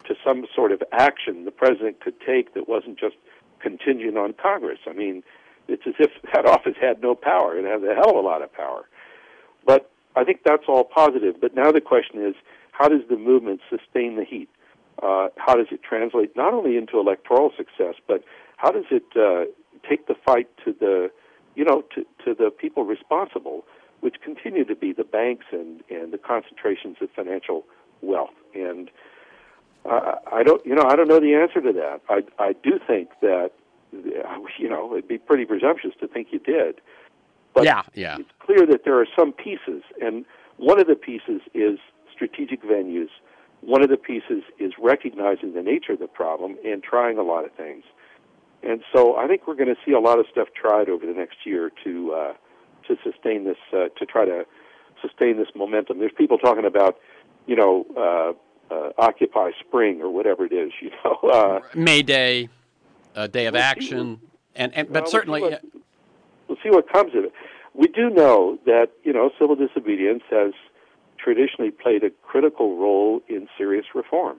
to some sort of action the president could take that wasn't just contingent on Congress. I mean, it's as if that office had no power. It has a hell of a lot of power. But I think that's all positive. But now the question is, how does the movement sustain the heat? How does it translate not only into electoral success, but how does it take the fight to the, to the people responsible, which continue to be the banks and the concentrations of financial wealth? And I don't know the answer to that. I do think that, it'd be pretty presumptuous to think you did. But it's clear that there are some pieces, and one of the pieces is strategic venues. One of the pieces is recognizing the nature of the problem and trying a lot of things. And so I think we're going to see a lot of stuff tried over the next year to sustain this, to try to sustain this momentum. There's people talking about, Occupy Spring or whatever it is, May Day, Day of Action, but certainly... We'll see what comes of it. We do know that, civil disobedience has traditionally played a critical role in serious reform.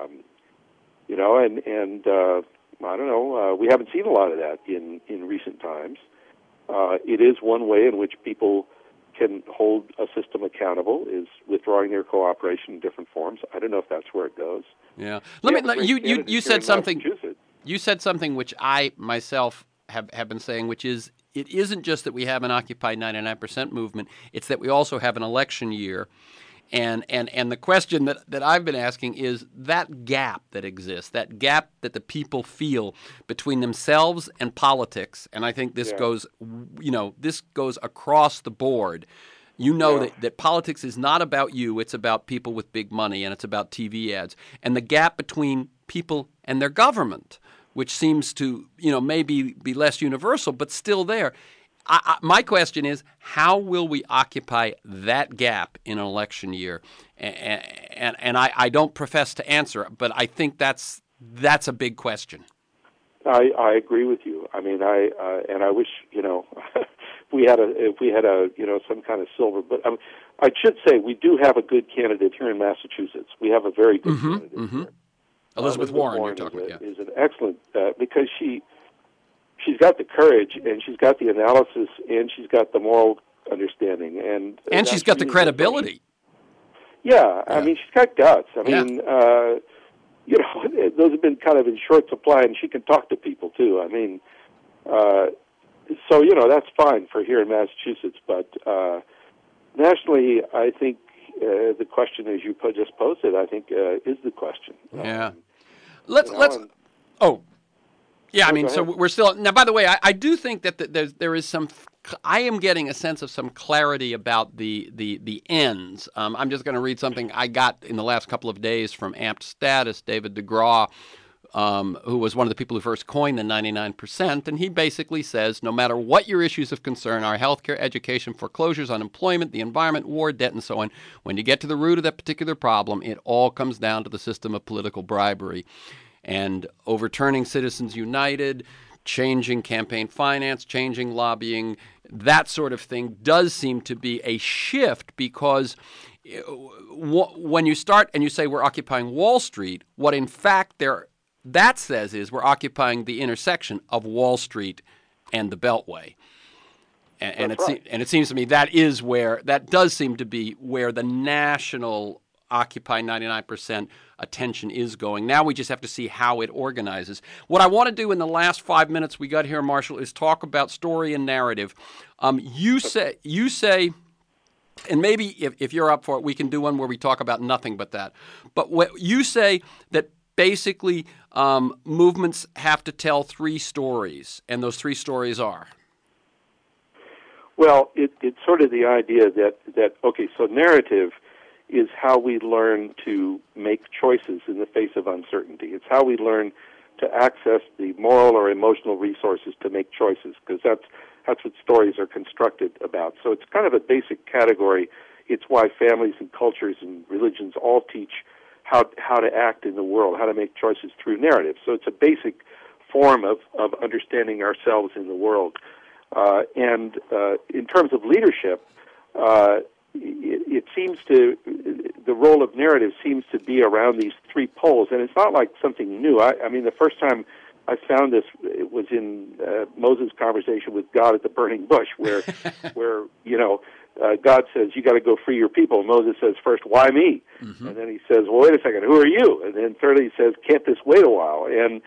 I don't know, we haven't seen a lot of that in recent times. It is one way in which people can hold a system accountable, is withdrawing their cooperation in different forms. I don't know if that's where it goes. Yeah. You said something. You said something which I myself have been saying, which is it isn't just that we have an Occupy 99% movement; it's that we also have an election year. And the question that I've been asking is that gap that exists, that gap that the people feel between themselves and politics. And I think this goes across the board. That politics is not about you, it's about people with big money, and it's about TV ads. And the gap between people and their government, which seems to, maybe be less universal, but still there. My question is, how will we occupy that gap in an election year? And I don't profess to answer, but I think that's a big question. I agree with you. I mean, I wish if we had some kind of silver. But I should say we do have a good candidate here in Massachusetts. We have a very good candidate here. Elizabeth Warren, you're talking about, is an excellent because she's got the courage, and she's got the analysis, and she's got the moral understanding, and she's got the credibility. Yeah, I mean, she's got guts. I mean, those have been kind of in short supply, and she can talk to people too. I mean, so that's fine for here in Massachusetts, but nationally, I think the question, as you just posed it, I think is the question. Yeah. Yeah, I mean, so we're still now. By the way, I do think that there is some. I am getting a sense of some clarity about the ends. I'm just going to read something I got in the last couple of days from Amped Status, David DeGraw, who was one of the people who first coined the 99%, and he basically says, no matter what your issues of concern are, healthcare, education, foreclosures, unemployment, the environment, war, debt, and so on, when you get to the root of that particular problem, it all comes down to the system of political bribery. And overturning Citizens United, changing campaign finance, changing lobbying, that sort of thing does seem to be a shift, because when you start and you say we're occupying Wall Street, what in fact that says is we're occupying the intersection of Wall Street and the Beltway. And it seems to me that does seem to be where the national Occupy 99% attention is going. Now we just have to see how it organizes. What I want to do in the last 5 minutes we got here, Marshall, is talk about story and narrative. You say, and maybe if you're up for it, we can do one where we talk about nothing but that. But what you say that basically movements have to tell three stories, and those three stories are? Well, it's sort of the idea that so narrative is how we learn to make choices in the face of uncertainty. It's how we learn to access the moral or emotional resources to make choices, because that's what stories are constructed about. So it's kind of a basic category. It's why families and cultures and religions all teach how to act in the world, how to make choices through narrative. So it's a basic form of understanding ourselves in the world. And in terms of leadership, it seems to, the role of narrative seems to be around these three poles, and it's not like something new. I mean, the first time I found this, it was in Moses' conversation with God at the burning bush, where God says, "You got to go free your people." Moses says, "First, why me?" Mm-hmm. And then he says, "Well, wait a second, who are you?" And then thirdly, he says, "Can't this wait a while?" And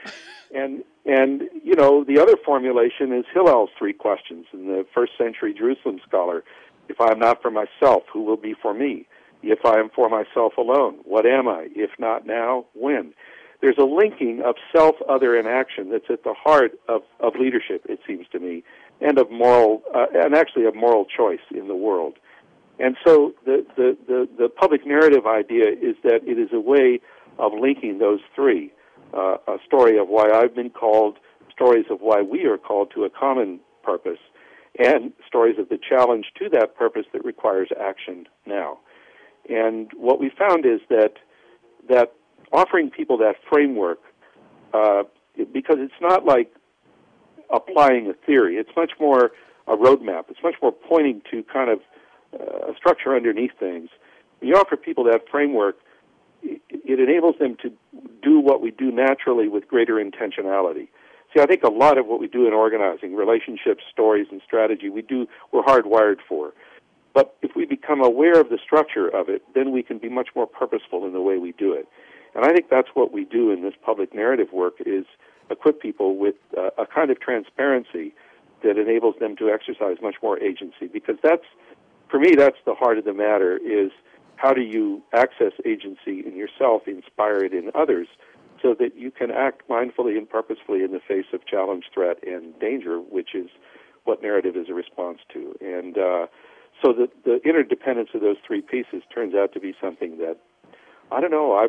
the other formulation is Hillel's three questions. And the first century Jerusalem scholar, "If I am not for myself, who will be for me? If I am for myself alone, what am I? If not now, when?" There's a linking of self, other, and action that's at the heart of leadership, it seems to me, and of moral, and actually of moral choice in the world. And so the public narrative idea is that it is a way of linking those three. A story of why I've been called, stories of why we are called to a common purpose, and stories of the challenge to that purpose that requires action now. And what we found is that offering people that framework, because it's not like applying a theory, it's much more a roadmap. It's much more pointing to kind of a structure underneath things. When you offer people that framework, it enables them to do what we do naturally with greater intentionality. See, I think a lot of what we do in organizing, relationships, stories, and strategy, we're hardwired for. But if we become aware of the structure of it, then we can be much more purposeful in the way we do it. And I think that's what we do in this public narrative work, is equip people with a kind of transparency that enables them to exercise much more agency. Because for me, that's the heart of the matter, is how do you access agency in yourself, inspire it in others, so that you can act mindfully and purposefully in the face of challenge, threat, and danger, which is what narrative is a response to. And so the interdependence of those three pieces turns out to be something that, I don't know,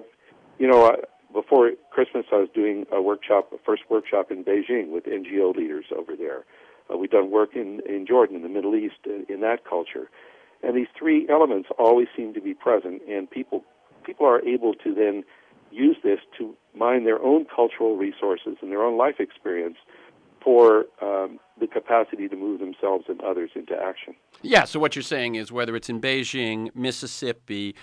before Christmas I was doing a first workshop in Beijing with NGO leaders over there. We've done work in Jordan, in the Middle East, in that culture. And these three elements always seem to be present, and people are able to then use this to mine their own cultural resources and their own life experience for the capacity to move themselves and others into action. Yeah, so what you're saying is whether it's in Beijing, Mississippi,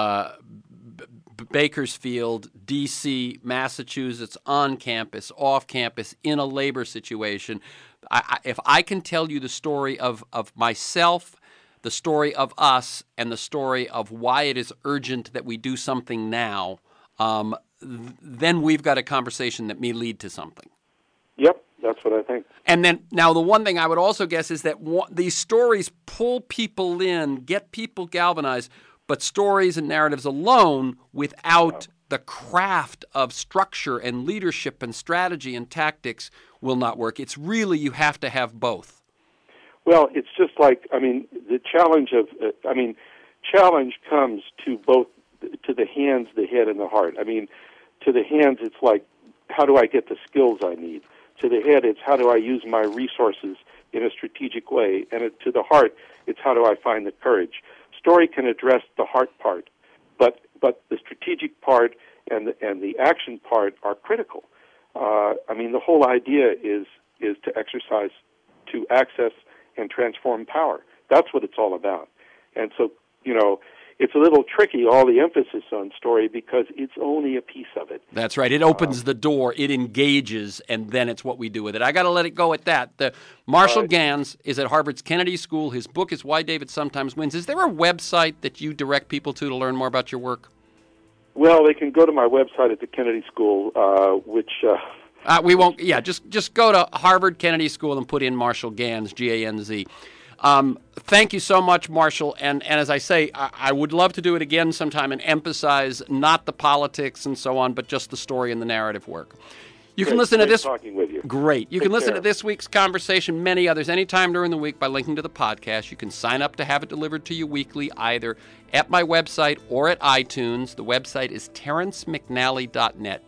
Bakersfield, D.C., Massachusetts, on campus, off campus, in a labor situation, if I can tell you the story of myself, the story of us, and the story of why it is urgent that we do something now, then we've got a conversation that may lead to something. Yep, that's what I think. And then, now the one thing I would also guess is that these stories pull people in, get people galvanized, but stories and narratives alone, without the craft of structure and leadership and strategy and tactics, will not work. It's really, you have to have both. Well, it's just like, the challenge comes to both, to the hands, the head, and the heart. To the hands, it's like, how do I get the skills I need? To the head, it's how do I use my resources in a strategic way? And to the heart, it's how do I find the courage? Story can address the heart part, but the strategic part and the action part are critical. The whole idea is to exercise, to access and transform power. That's what it's all about. And so, it's a little tricky, all the emphasis on story, because it's only a piece of it. That's right. It opens the door, it engages, and then it's what we do with it. I got to let it go at that. Marshall Ganz is at Harvard's Kennedy School. His book is Why David Sometimes Wins. Is there a website that you direct people to learn more about your work? Well, they can go to my website at the Kennedy School, which... we won't... Yeah, just go to Harvard Kennedy School and put in Marshall Ganz, G-A-N-Z. Thank you so much, Marshall. And as I say, I would love to do it again sometime and emphasize not the politics and so on, but just the story and the narrative work. You can listen to this. Talking with you. Great. You can listen to this week's conversation, many others, anytime during the week by linking to the podcast. You can sign up to have it delivered to you weekly, either at my website or at iTunes. The website is TerenceMcNally.net,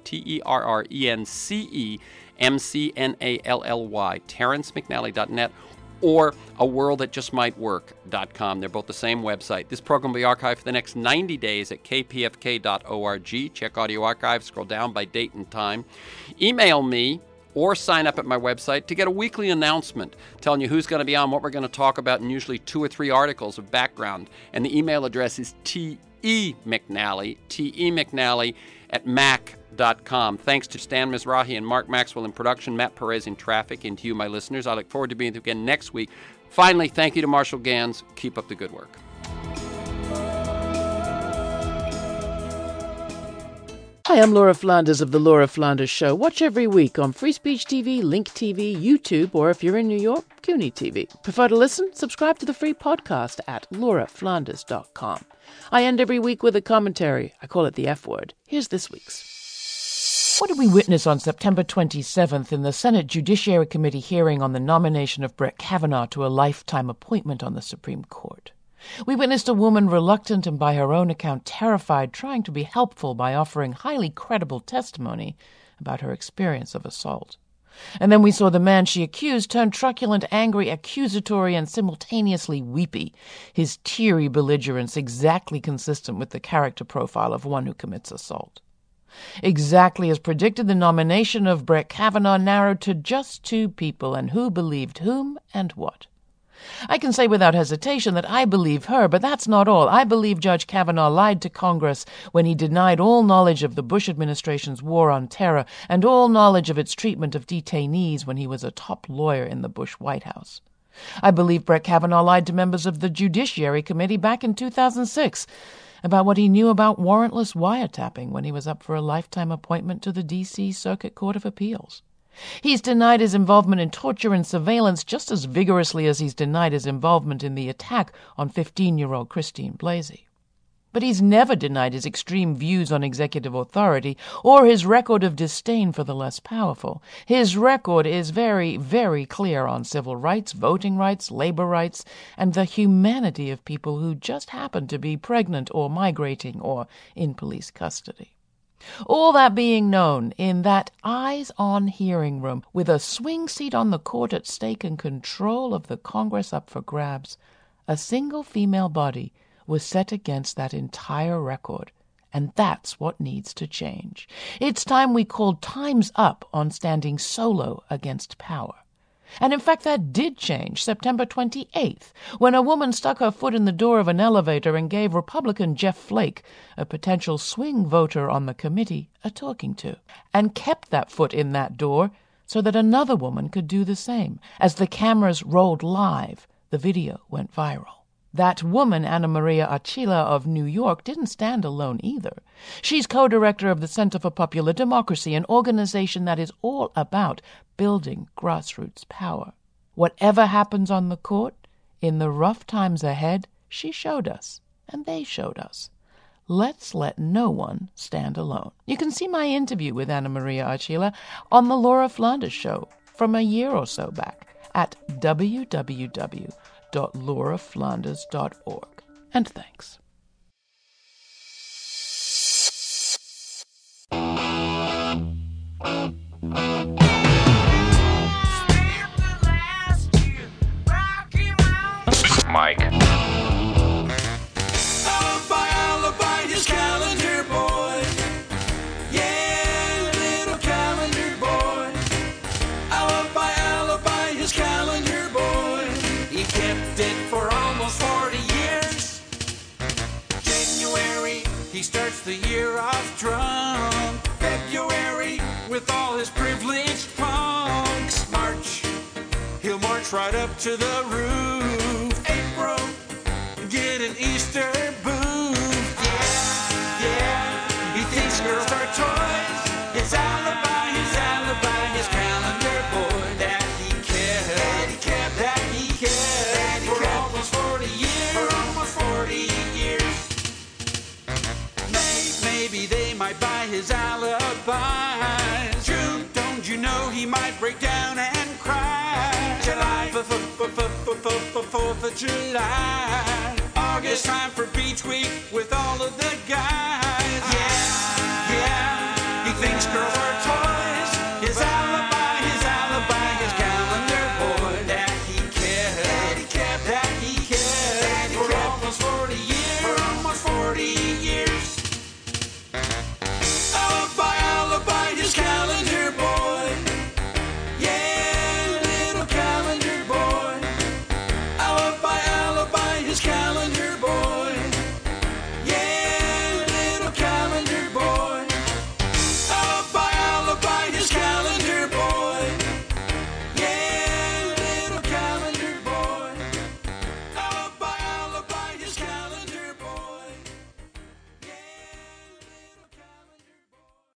TerenceMcNally, TerenceMcNally.net, or aworldthatjustmightwork.com. They're both the same website. This program will be archived for the next 90 days at kpfk.org. Check audio archives, scroll down by date and time. Email me or sign up at my website to get a weekly announcement telling you who's going to be on, what we're going to talk about, and usually 2 or 3 articles of background. And the email address is temcnally at mac.com. Thanks to Stan Mizrahi and Mark Maxwell in production, Matt Perez in traffic, and to you, my listeners. I look forward to being with you again next week. Finally, thank you to Marshall Gans. Keep up the good work. Hi, I'm Laura Flanders of The Laura Flanders Show. Watch every week on Free Speech TV, Link TV, YouTube, or if you're in New York, CUNY TV. Prefer to listen? Subscribe to the free podcast at lauraflanders.com. I end every week with a commentary. I call it the F word. Here's this week's. What did we witness on September 27th in the Senate Judiciary Committee hearing on the nomination of Brett Kavanaugh to a lifetime appointment on the Supreme Court? We witnessed a woman reluctant and by her own account terrified, trying to be helpful by offering highly credible testimony about her experience of assault. And then we saw the man she accused turn truculent, angry, accusatory, and simultaneously weepy, his teary belligerence exactly consistent with the character profile of one who commits assault. Exactly as predicted, the nomination of Brett Kavanaugh narrowed to just 2 people, and who believed whom and what. I can say without hesitation that I believe her, but that's not all. I believe Judge Kavanaugh lied to Congress when he denied all knowledge of the Bush administration's war on terror and all knowledge of its treatment of detainees when he was a top lawyer in the Bush White House. I believe Brett Kavanaugh lied to members of the Judiciary Committee back in 2006 about what he knew about warrantless wiretapping when he was up for a lifetime appointment to the D.C. Circuit Court of Appeals. He's denied his involvement in torture and surveillance just as vigorously as he's denied his involvement in the attack on 15-year-old Christine Blasey. But he's never denied his extreme views on executive authority or his record of disdain for the less powerful. His record is very, very clear on civil rights, voting rights, labor rights, and the humanity of people who just happen to be pregnant or migrating or in police custody. All that being known, in that eyes-on hearing room, with a swing seat on the court at stake and control of the Congress up for grabs, a single female body was set against that entire record, and that's what needs to change. It's time we called times up on standing solo against power. And in fact, that did change September 28th, when a woman stuck her foot in the door of an elevator and gave Republican Jeff Flake, a potential swing voter on the committee, a talking to, and kept that foot in that door so that another woman could do the same. As the cameras rolled live, the video went viral. That woman, Anna Maria Archila of New York, didn't stand alone either. She's co-director of the Center for Popular Democracy, an organization that is all about building grassroots power. Whatever happens on the court, in the rough times ahead, she showed us, and they showed us. Let's let no one stand alone. You can see my interview with Anna Maria Archila on The Laura Flanders Show from a year or so back at www.lauraflanders.org. And thanks. Mike. Alibi, his calendar boy. Yeah, little calendar boy. Alibi, his calendar boy. He kept it for almost 40 years. January, he starts the year off drunk. February, with all his privileged punks. March, he'll march right up to the roof. April, get an Easter booth. Yeah, he thinks girls are toys. His alibi, his calendar boy. That he kept for almost 40 years. Maybe they might buy his alibis. June, don't you know he might break down and cry. July, 4th of July. August, time for beach week with all of the guys.